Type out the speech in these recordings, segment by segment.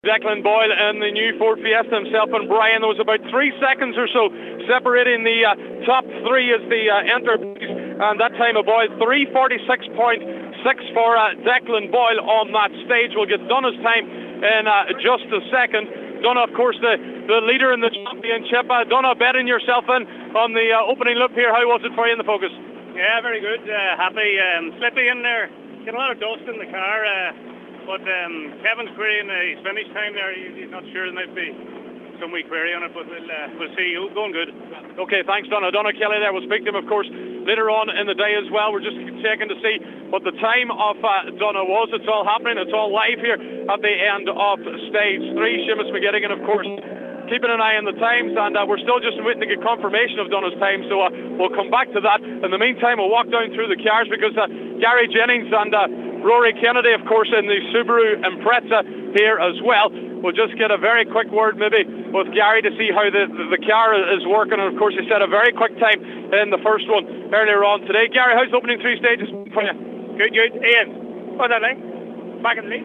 Declan Boyle in the new Ford Fiesta himself and Brian. There was about 3 seconds or so separating the top three as the Enterprise, and that time of Boyle 3:46.6 for Declan Boyle on that stage. We'll get Donna's time in just a second. Donna, of course, the leader in the championship. Donna, betting yourself in on the opening loop here. How was it for you in the Focus? Yeah, very good. Happy. Slippy in there. Get a lot of dust in the car. But Kevin's querying his finish time there. He's not sure. There might be some wee query on it, but we'll see. Going good. Okay, thanks, Donna. Donna Kelly there. We'll speak to him, of course, later on in the day as well. We're just checking to see what the time of Donna was. It's all happening. It's all live here at the end of stage 3. Seamus McGettigan, of course, keeping an eye on the times, and we're still just waiting to get confirmation of Donna's time, so we'll come back to that. In the meantime, we'll walk down through the cars because Gary Jennings and Rory Kennedy, of course, in the Subaru Impreza here as well. We'll just get a very quick word maybe with Gary to see how the car is working, and of course he set a very quick time in the first one earlier on today. Gary, how's the opening 3 stages for you? Good. Ian, what's that like? Back in the lead?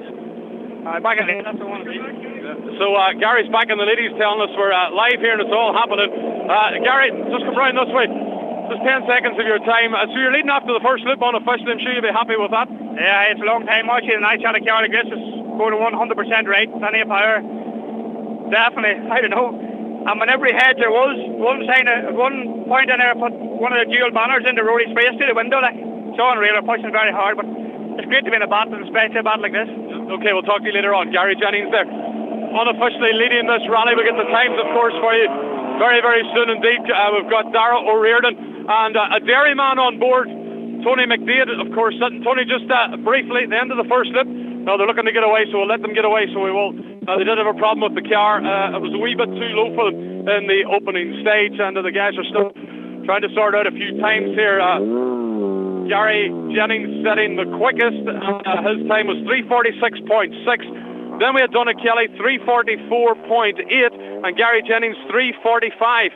Back in the lead, that's the one. So Gary's back in the lead. He's telling us we're live here and it's all happening. Gary, just come round this way. Just 10 seconds of your time. So you're leading after the first loop unofficially. I'm sure you'll be happy with that. Yeah, it's a long time watching, and I shot a car like this. It's going to 100% rate, plenty of power. Definitely, I don't know. And whenever he heads, there was one point in there, put one of the dual banners in the Rory's face to the window. Like, it's unreal. We're pushing very hard, but it's great to be in a battle, especially a battle like this. Okay, we'll talk to you later on. Gary Jennings there, unofficially leading this rally. We'll get the times, of course, for you very, very soon indeed. We've got Dara O'Riordan and a dairyman on board, Tony McDade, of course. Tony, just briefly at the end of the first loop. Now they're looking to get away, so we'll let them get away, so we will. They did have a problem with the car. It was a wee bit too low for them in the opening stage, and the guys are still trying to sort out a few times here. Gary Jennings setting the quickest. His time was 3:46.6. Then we had Donna Kelly 3:44.8, and Gary Jennings 3:45.8,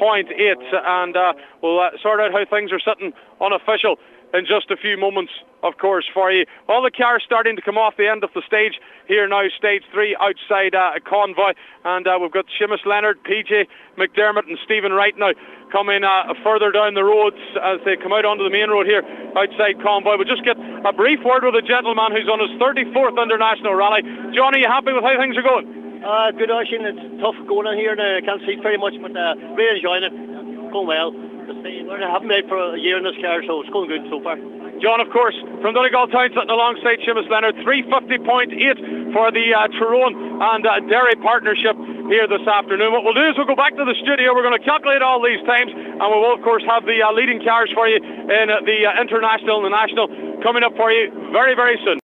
and we'll sort out how things are sitting unofficial in just a few moments, of course, for you. All the cars starting to come off the end of the stage here now, stage 3 outside Convoy, and we've got Seamus Leonard, PJ McDermott and Stephen Wright now coming further down the roads as they come out onto the main road here outside Convoy. We'll just get a brief word with a gentleman who's on his 34th International Rally. Johnny, you happy with how things are going? Good, Oisin. It's tough going on here now. I can't see very much, but really enjoying it. Going well. I haven't made for a year in this car, so it's going good so far. John, of course, from Donegal Town, sitting alongside Seamus Leonard, 3:50.8 for the Tyrone and Derry partnership here this afternoon. What we'll do is we'll go back to the studio. We're going to calculate all these times, and we will, of course, have the leading cars for you in the International and the National coming up for you very, very soon.